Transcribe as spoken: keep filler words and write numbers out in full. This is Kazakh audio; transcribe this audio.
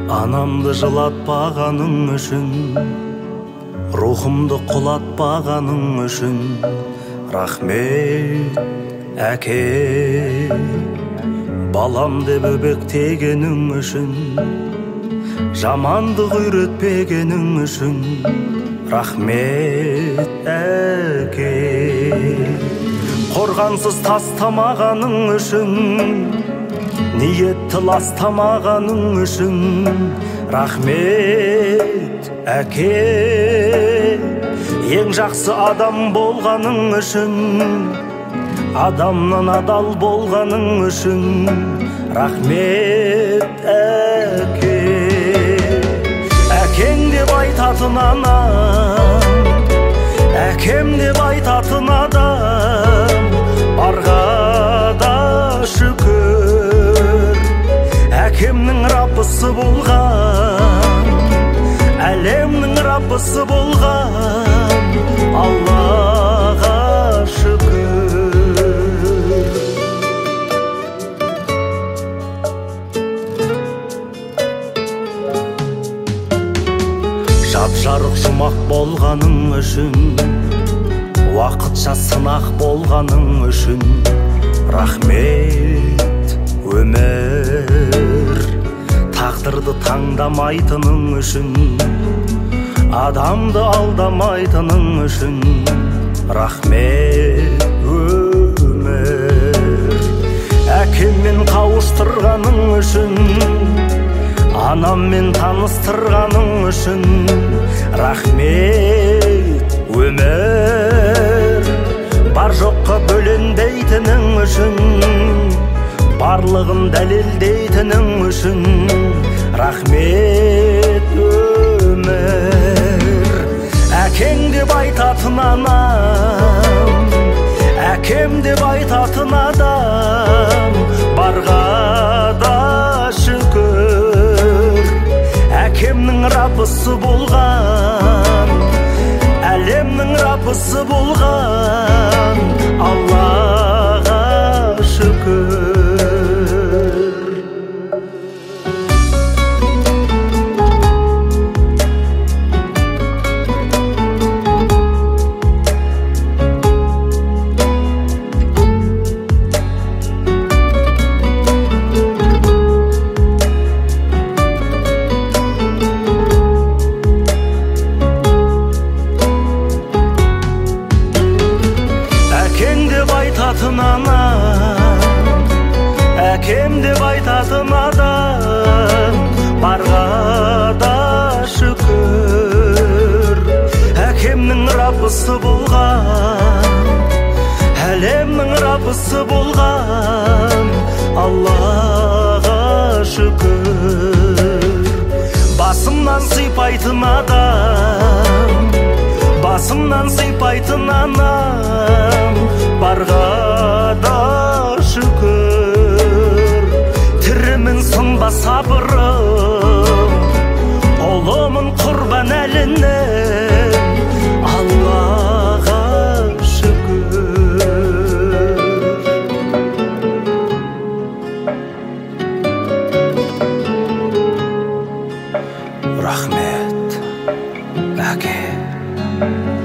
Анамды жылатпағаның үшін, рухымды құлатпағаның үшін, рахмет әке. Балам деп өбектегенің үшін, жамандық үйретпегенің үшін, рахмет әке. Қорғансыз тастамағаның үшін, ниетті ластамағаның үшін, рахмет әке. Ең жақсы адам болғаның үшін, адамнан адал болғаның үшін, рахмет әке. Әкең деп айтатын анам, әкем деп айтатын адам, барға да шүкір. Әкемнің раббысы болған, әлемнің раббысы болған, Аллаға шүкір. Жап-жарық жұмақ болғаның үшін, уақытша сынақ болғаның үшін, рахмет өмір. Тағдырды таңдамайтының үшін, адамды алдамайтының үшін, рахмет өмір. Әкеммен қауыштырғаның үшін, анаммен таныстырғаның үшін, рахмет өмір. Бар жоққа бөленбейтінің үшін, барлығын дәлелдейтінің үшін, рахмет өмір. Әкең деп айтатын анам, әкем деп айтатын адам, барға да шүкір. Әкемнің раббысы болған, әлемнің раббысы болған, Аллаға шүкір. Әкем деп айтатын адам, барға да шүкір. Әкемнің раббысы болған, әлемнің раббысы болған, Аллаға шүкір. Басымнан сыйпайтын адам, басымнан сыйпайтын анам, барға да шүкір. Тірімін сынба сабырым, ұлымын құрбан әлінен, Аллаға шүкір. Рахмет әке.